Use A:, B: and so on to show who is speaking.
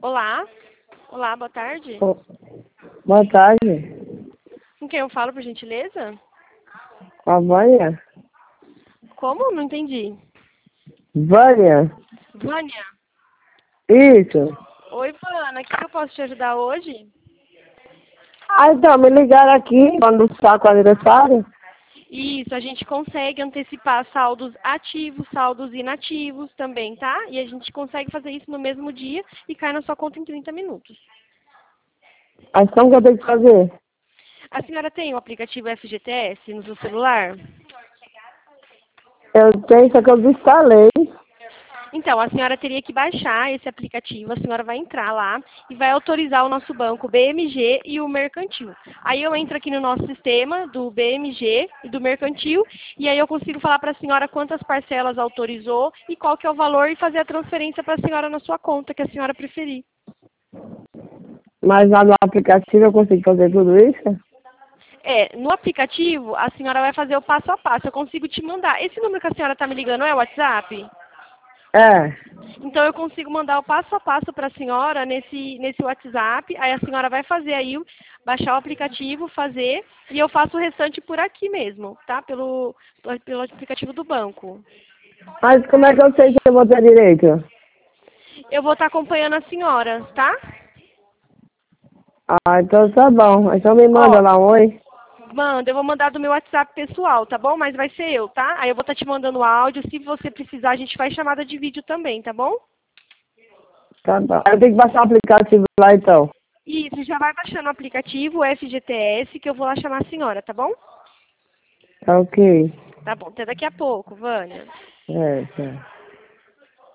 A: Olá. Olá, boa tarde.
B: Boa tarde.
A: Com quem eu falo, por gentileza?
B: Com a Vânia?
A: Como? Não entendi.
B: Vânia?
A: Vânia.
B: Isso.
A: Oi, Vânia. O que eu posso te ajudar hoje?
B: Então, me ligaram aqui quando saco o aniversário.
A: Isso, a gente consegue antecipar saldos ativos, saldos inativos também, tá? E a gente consegue fazer isso no mesmo dia e cai na sua conta em 30 minutos.
B: A ação que eu tenho que fazer?
A: A senhora tem o aplicativo FGTS no seu celular?
B: Eu tenho, só que eu desinstalei.
A: Então, a senhora teria que baixar esse aplicativo, a senhora vai entrar lá e vai autorizar o nosso banco, o BMG e o Mercantil. Aí eu entro aqui no nosso sistema do BMG e do Mercantil e aí eu consigo falar para a senhora quantas parcelas autorizou e qual que é o valor e fazer a transferência para a senhora na sua conta, que a senhora preferir.
B: Mas lá no aplicativo eu consigo fazer tudo isso?
A: No aplicativo, a senhora vai fazer o passo a passo. Eu consigo te mandar. Esse número que a senhora está me ligando é o WhatsApp?
B: É.
A: Então eu consigo mandar o passo a passo para a senhora nesse WhatsApp. Aí a senhora vai fazer aí, baixar o aplicativo, fazer, e eu faço o restante por aqui mesmo, tá? Pelo aplicativo do banco.
B: Mas como é que eu sei se eu vou ter direito?
A: Eu vou estar acompanhando a senhora, tá?
B: Ah, então tá bom. Então me manda
A: Ó,
B: lá um oi.
A: manda, eu vou mandar do meu WhatsApp pessoal, tá bom? Mas vai ser eu, tá? Aí eu vou estar te mandando o áudio. Se você precisar, a gente faz chamada de vídeo também, tá bom?
B: Tá bom. Eu tenho que baixar o aplicativo lá então.
A: Isso, já vai baixando o aplicativo, o FGTS, que eu vou lá chamar a senhora, tá bom?
B: Tá ok.
A: Tá bom, até daqui a pouco, Vânia.
B: É, tá.